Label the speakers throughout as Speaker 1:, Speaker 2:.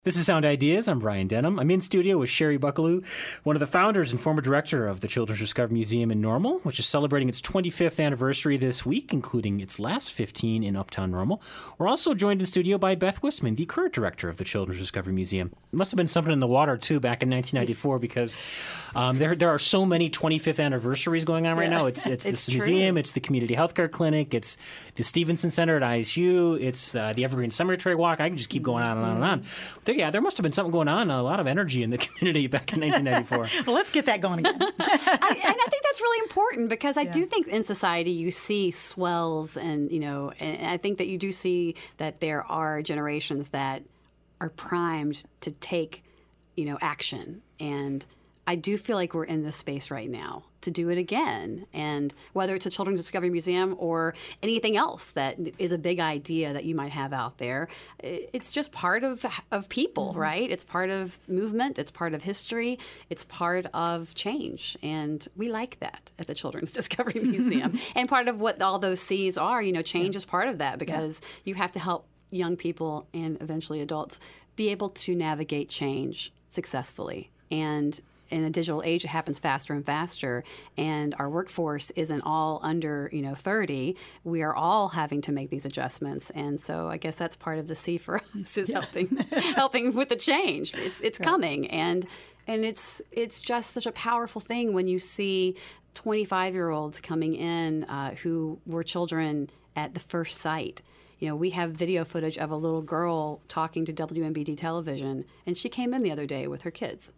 Speaker 1: This is Sound Ideas. I'm Brian Denham. I'm in studio with Sherry Buckelew, one of the founders and former director of the Children's Discovery Museum in Normal, which is celebrating its 25th anniversary this week, including its last 15 in Uptown Normal. We're also joined in studio by Beth Wisman, the current director of the Children's Discovery Museum. It must have been something in the water, too, back in 1994, because there are so many 25th anniversaries going on right now. It's this museum, it's the Community Healthcare Clinic, it's the Stevenson Center at ISU, it's the Evergreen Cemetery Walk. I can just keep going on and on and on. Yeah, there must have been something going on, a lot of energy in the community back in 1994.
Speaker 2: Well, let's get that going again.
Speaker 3: And I think that's really important because I do think in society you see swells and I think that you do see that there are generations that are primed to take, action. And I do feel like we're in this space right now to do it again. And whether it's a Children's Discovery Museum or anything else that is a big idea that you might have out there, it's just part of people, right? It's part of movement. It's part of history. It's part of change. And we like that at the Children's Discovery Museum. And part of what all those C's are, change is part of that because you have to help young people and eventually adults be able to navigate change successfully. And in a digital age, it happens faster and faster, and our workforce isn't all under 30. We are all having to make these adjustments, and so I guess that's part of the C for us is helping with the change. It's coming, and it's just such a powerful thing when you see 25-year-olds coming in who were children at the first sight. We have video footage of a little girl talking to WMBD television, and she came in the other day with her kids.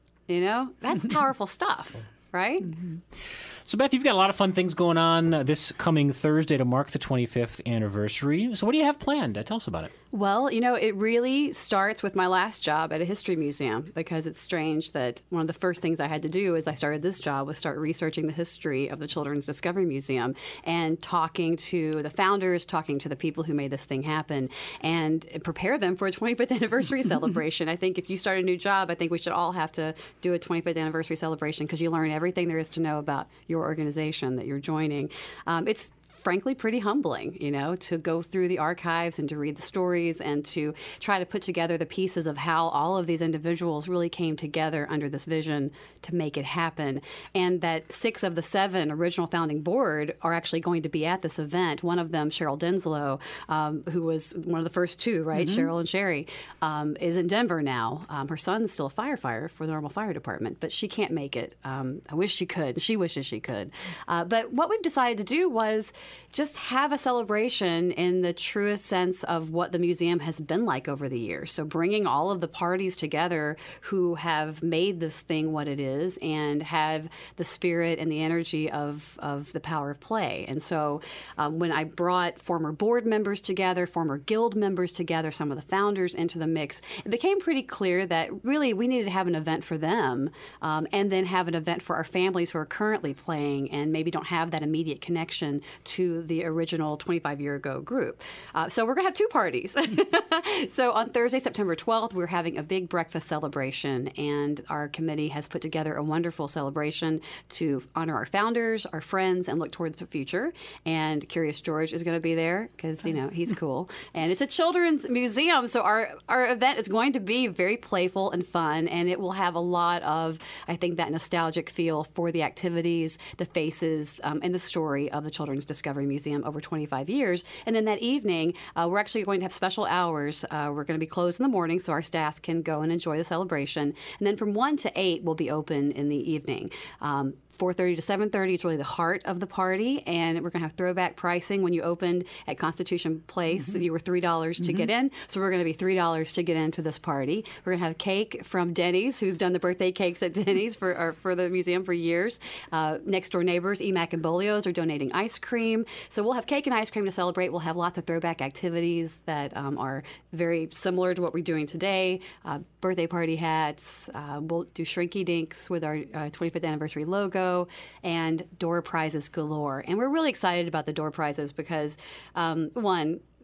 Speaker 3: That's powerful stuff, right?
Speaker 1: Mm-hmm. So, Beth, you've got a lot of fun things going on this coming Thursday to mark the 25th anniversary. So what do you have planned? Tell us about it.
Speaker 3: Well, it really starts with my last job at a history museum because it's strange that one of the first things I had to do as I started this job was start researching the history of the Children's Discovery Museum and talking to the founders, talking to the people who made this thing happen, and prepare them for a 25th anniversary celebration. I think if you start a new job, I think we should all have to do a 25th anniversary celebration because you learn everything there is to know about your organization that you're joining. It's frankly pretty humbling, to go through the archives and to read the stories and to try to put together the pieces of how all of these individuals really came together under this vision to make it happen. And that 6 of the 7 original founding board are actually going to be at this event. One of them, Cheryl Denslow, who was one of the first 2, right? Mm-hmm. Cheryl and Sherry, is in Denver now. Her son's still a firefighter for the Normal Fire Department, but she can't make it. I wish she could. She wishes she could. But what we've decided to do was just have a celebration in the truest sense of what the museum has been like over the years. So bringing all of the parties together who have made this thing what it is and have the spirit and the energy of the power of play. And so when I brought former board members together, former guild members together, some of the founders into the mix, it became pretty clear that really we needed to have an event for them and then have an event for our families who are currently playing and maybe don't have that immediate connection to the original 25-year-ago group. So we're going to have 2 parties. So on Thursday, September 12th, we're having a big breakfast celebration, and our committee has put together a wonderful celebration to honor our founders, our friends, and look towards the future. And Curious George is going to be there because, he's cool. And it's a children's museum, so our event is going to be very playful and fun, and it will have a lot of, I think, that nostalgic feel for the activities, the faces, and the story of the Children's Discovery Museum over 25 years. And then that evening, we're actually going to have special hours. We're going to be closed in the morning so our staff can go and enjoy the celebration. And then from 1 to 8, we'll be open in the evening. 4:30 to 7:30 is really the heart of the party, and we're going to have throwback pricing. When you opened at Constitution Place, you were $3 to get in, so we're going to be $3 to get into this party. We're going to have cake from Denny's, who's done the birthday cakes at Denny's for the museum for years. Next door neighbors, Emac and Bolio's, are donating ice cream. So we'll have cake and ice cream to celebrate. We'll have lots of throwback activities that are very similar to what we're doing today. Birthday party hats. We'll do Shrinky Dinks with our 25th anniversary logo. And door prizes galore. And we're really excited about the door prizes because, one,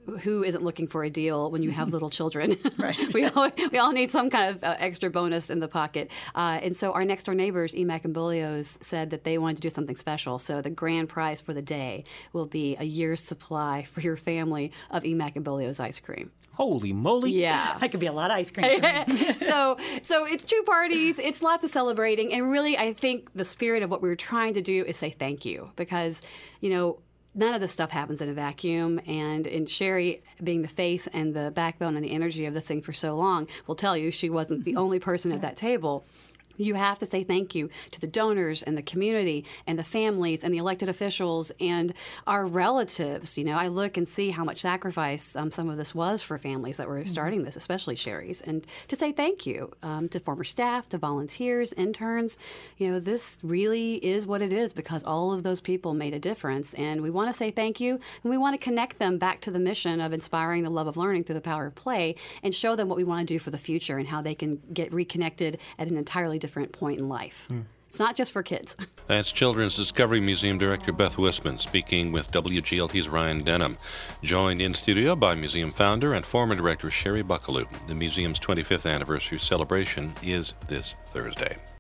Speaker 3: who isn't looking for a deal when you have little children?
Speaker 2: Right.
Speaker 3: we all need some kind of extra bonus in the pocket. And so our next door neighbors, Emack and Bolio's, said that they wanted to do something special. So the grand prize for the day will be a year's supply for your family of Emack and Bolio's ice cream.
Speaker 1: Holy moly.
Speaker 3: Yeah.
Speaker 2: That could be a lot of ice cream for me.
Speaker 3: So it's 2 parties, it's lots of celebrating, and really I think the spirit of what we were trying to do is say thank you, because, none of this stuff happens in a vacuum, and in Sherry being the face and the backbone and the energy of this thing for so long will tell you she wasn't the only person at that table. You have to say thank you to the donors and the community and the families and the elected officials and our relatives. I look and see how much sacrifice some of this was for families that were starting this, especially Sherry's. And to say thank you to former staff, to volunteers, interns. This really is what it is because all of those people made a difference. And we want to say thank you, and we want to connect them back to the mission of inspiring the love of learning through the power of play and show them what we want to do for the future and how they can get reconnected at an entirely different point in life. It's not just for kids.
Speaker 4: That's Children's Discovery Museum Director Beth Wisman speaking with WGLT's Ryan Denham, joined in studio by museum founder and former director Sherry Buckelew. The museum's 25th anniversary celebration is this Thursday.